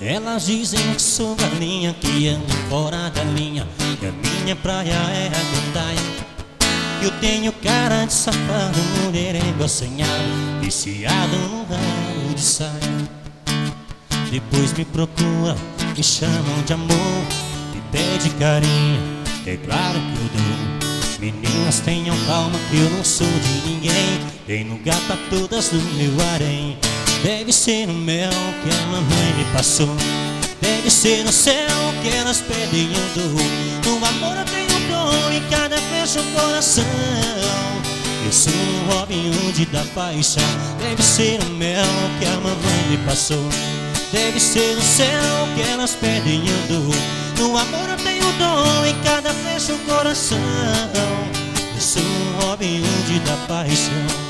Elas dizem que sou galinha, que ando fora da linha, que a minha praia é a gandaia. Eu tenho cara de safado, mulherengo assanhado, viciado no rabo de saia. Depois me procuram, me chamam de amor, me pede carinho, é claro que eu dou. Meninas, tenham calma que eu não sou de ninguém, dei lugar pra todas no meu harém. Deve ser o mel que a mamãe me passou, deve ser no céu que elas pedem eu dou. No amor eu tenho dor e cada fecha o coração. Eu sou um Robin Hood da paixão. Deve ser o mel que a mamãe me passou, deve ser no céu que elas pedem eu dou. No amor eu tenho dor e cada fecha o coração. Eu sou um Robin Hood da paixão.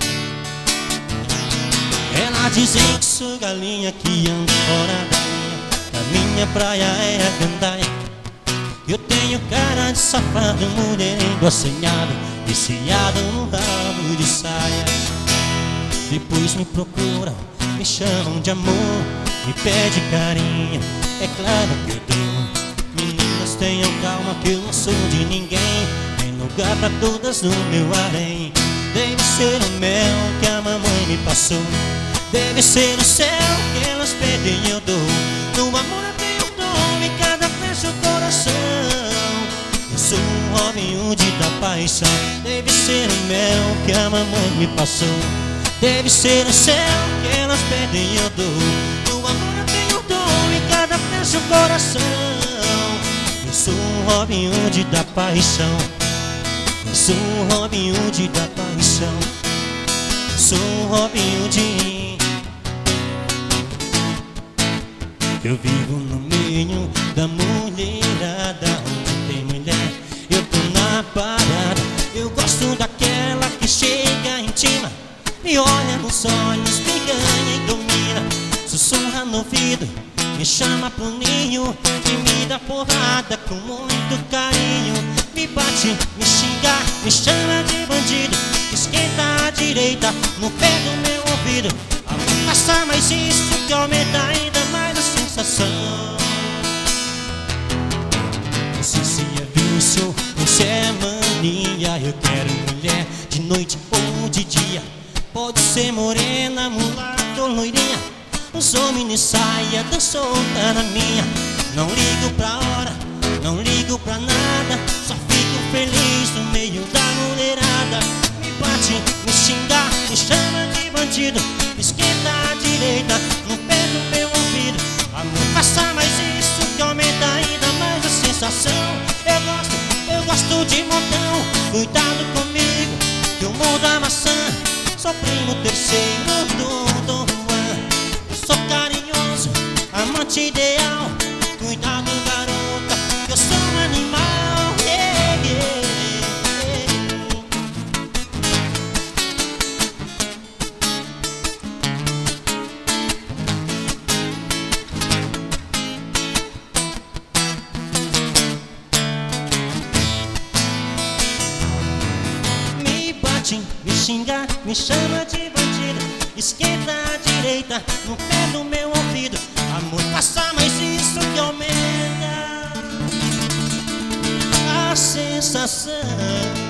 Elas dizem que sou galinha, que ando fora da linha, que a minha praia é a gandaia. Eu tenho cara de safado, mulherengo assanhado, viciado no rabo de saia. Depois me procuram, me chamam de amor, me pede carinho, é claro que eu dou. Meninas, tenham calma que eu não sou de ninguém, tem lugar pra todas no meu harém. Deve ser o mel que a mamãe me passou, deve ser no céu que elas pedem eu dou. No amor eu tenho dor e cada fecha o coração. Eu sou um Robin Hood da paixão. Deve ser o mel que a mamãe me passou, deve ser no céu que elas pedem eu dou. No amor eu tenho dor e cada fecha o coração. Eu sou um Robin Hood da paixão. Eu sou um Robin Hood da paixão. Eu sou um Robin Hood. Eu vivo no meio da mulherada, onde tem mulher, eu tô na parada. Eu gosto daquela que chega em cima, me olha nos olhos, me ganha e domina. Sussurra no ouvido, me chama pro ninho e me dá porrada com muito carinho. Me bate, me xinga, me chama de bandido, esquenta a direita no pé do meu ouvido. Faça mais isso que aumenta ainda mais a sensação. Não sei se é vício ou se é mania. Eu quero mulher de noite ou de dia, pode ser morena, mulata ou loirinha. Não sou mini saia, tão solta na minha. Não ligo pra hora, não ligo pra nada, só fico feliz no meio da mulherada. Me bate, me xinga, me chama de bandido, esquenta a direita no pé do meu ouvido. Amor, faça mais isso que aumenta ainda mais a sensação. Eu gosto de montão, cuidado comigo que o mundo é maçã. Sou primo terceiro do Dom Juan. Eu sou carinhoso, amante ideal. Cuidado, garota, que eu sou um animal. Yeah, yeah. Me xinga, me chama de bandido, esquenta a direita no pé do meu ouvido. Amor, faça mais isso que aumenta a sensação.